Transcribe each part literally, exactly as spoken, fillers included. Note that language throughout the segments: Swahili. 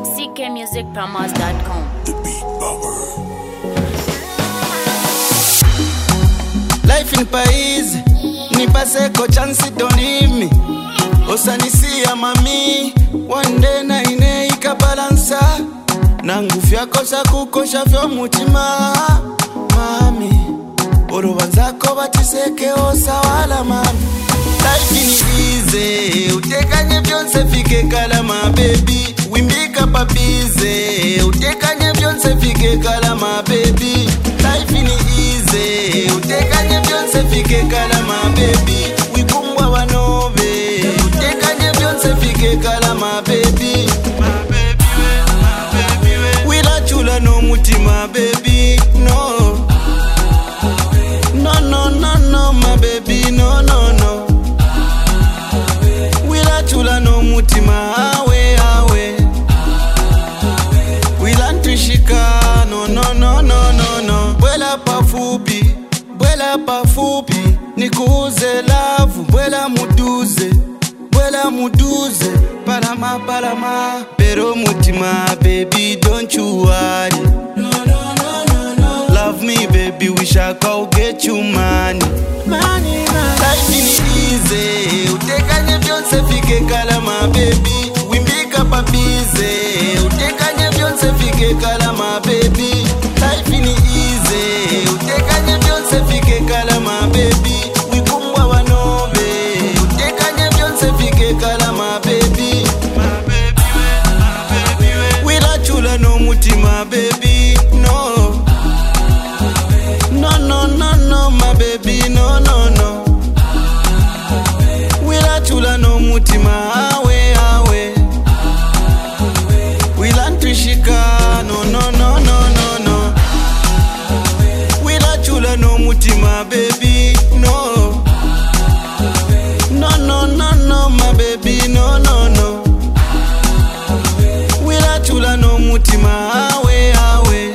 c k music promos dot com. The Beat Bomber. Life in Paris, nipaseko chance don't leave me. Osanisia mami, one day na ine ikabalansa. Na nguvu yako za kukosha vyo mutima. Mami, orobanzako batiseke osawala mami. Life in easy, utekanye vyonse fike kalama baby. Wimbika papize, utekanye vyonse fike kalama baby. Life in easy, utekanye vyonse fike kalama baby. Wikumbwa wanobe, utekanye vyonse fike kalama baby. My baby we, my baby we. Wila chula no mutima baby, no. No, no, no, no, my baby, no, no, no. Wila chula no mutima, awe, awe. Wila ntushika, no, no, no, no, no, no. Bwela pafupi, bwela pafupi. Nikuuze lavu, bwela muduze, bwela muduze. Palama, palama. Pero mutima, baby, don't you worry. No, no, no, no, no. Love me, baby, wish I could get you money. Money, money. Life in easy, utekanye vyonse fike kalama baby. Wimbika papize, utekanye vyonse fike kalama baby. Life in easy, utekanye vyonse fike kalama baby. Wikumbwa wanobe, utekanye vyonse fike kalama baby. My baby we, my baby we. Wila chula no mutima baby, no. No, no, no, no, my baby, no, no, no. Wila chula no mutima, awe, awe. Wila ntushika, no, no, no, no, no, no. Wila chula no mutima, baby, no. No, no, no, no, my baby, no, no, no. Wila chula no mutima, awe, awe.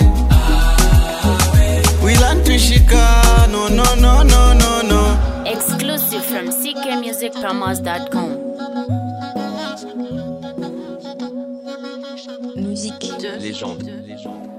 Wila ntushika, no, no, no, no, no, no. Exclusive from c k music promos dot com. Musique de légende.